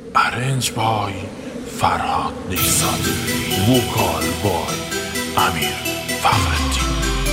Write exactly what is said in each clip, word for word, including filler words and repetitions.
ارنج بای فرهاد نیساد، وکال بای امیر فخرالدین.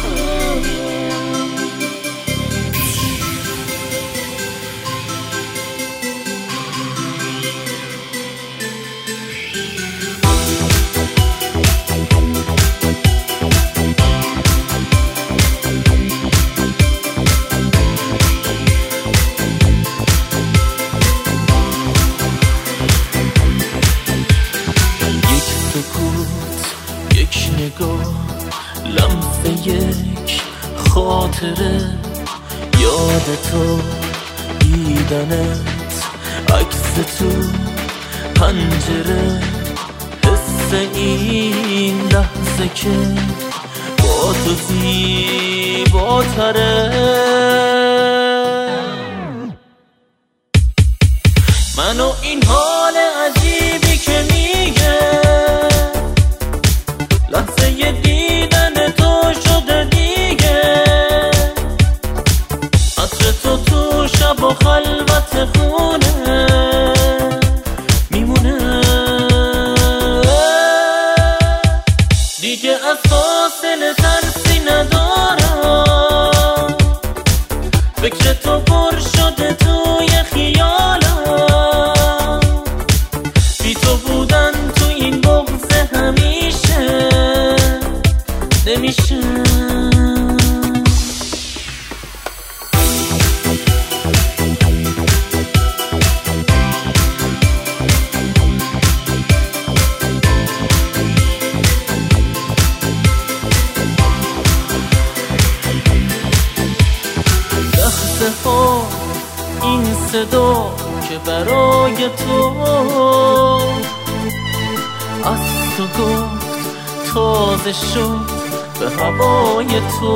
لمسه یک خاطره، یاد تو دیدنت، عکس تو پنجره، حس این لحظه که با تو زیباتره. من و این حال عجیبی که میگه لحظه ی دیدن تو شده دیگه، عطر تو تو شب و خلوت خونه میمونه دیگه، از فاصله ترسی ندارم، فکر تو پر شده توی خیالم، بی تو بودن تو این بغض همیشه نمیشه. لحظه ها این صدا که برای تو از تو گفت تازه شد به هوای تو،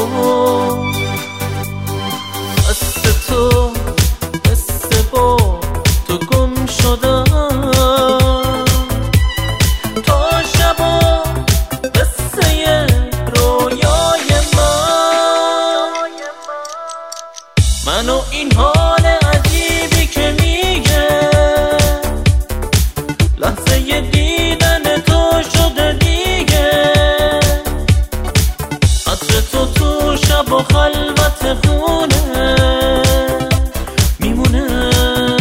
دست تو دست با تو گم شدم، تا شبا قصه رویای من، من و این حال عجیبی که میگه لحظه ی دیدن تو شده دیگه، عطر تو تو شب و خلوت خونه میمونه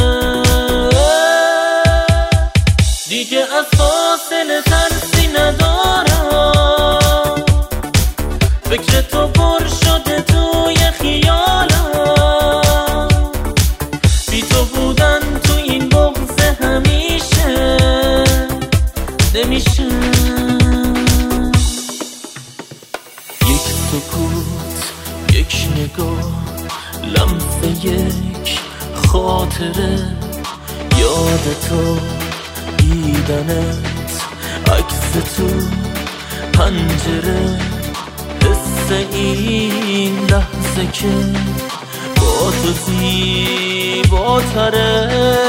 دیگه، از فاصله ترسی ندارم، فکر تو پر شده توی خیالم، بی تو بودن تو این بغض همیشه نمیشه. یک سکوت، یک نگاه، لمسه یک خاطره، یاد تو دیدنت، عکس تو پنجره، حس این لحظه که با تو زیباتره.